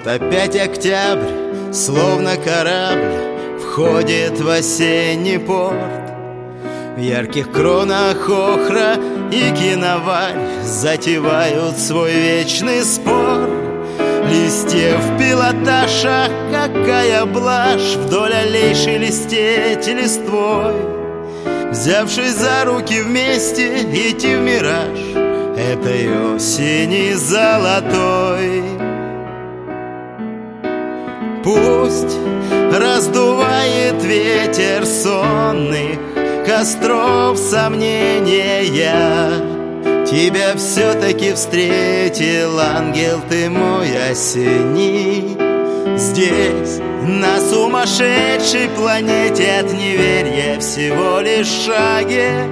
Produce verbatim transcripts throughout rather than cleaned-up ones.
опять октябрь, словно корабль, входит в осенний порт. В ярких кронах охра и киноварь затевают свой вечный спор. Листьев пилоташа, какая блажь вдоль аллей шелестеть листвой. Взявшись за руки вместе идти в мираж этой осени золотой. Пусть раздувает ветер сонных костров сомнения, тебя все-таки встретил ангел ты мой осенний. Здесь, на сумасшедшей планете, от неверия всего лишь шаге,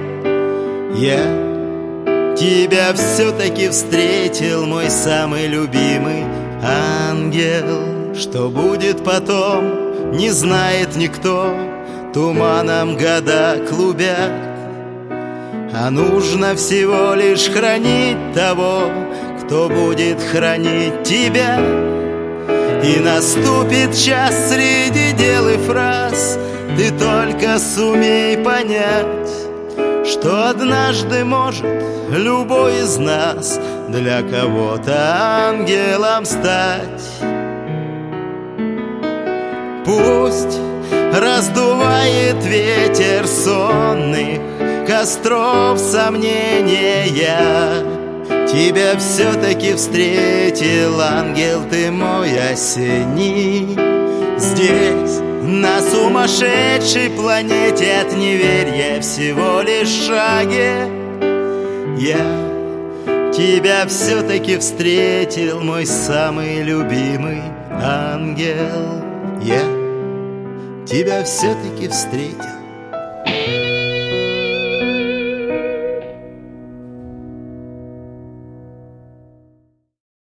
я тебя все-таки встретил, мой самый любимый ангел. Что будет потом, не знает никто, туманом года клубят. А нужно всего лишь хранить того, кто будет хранить тебя. И наступит час среди дел и фраз, ты только сумей понять, что однажды может любой из нас для кого-то ангелом стать. Пусть раздувает ветер сонных костров сомнения, тебя все-таки встретил ангел ты мой осенний. Здесь, на сумасшедшей планете, от неверия всего лишь шаге, я тебя все-таки встретил, мой самый любимый ангел. Я тебя все-таки встретил.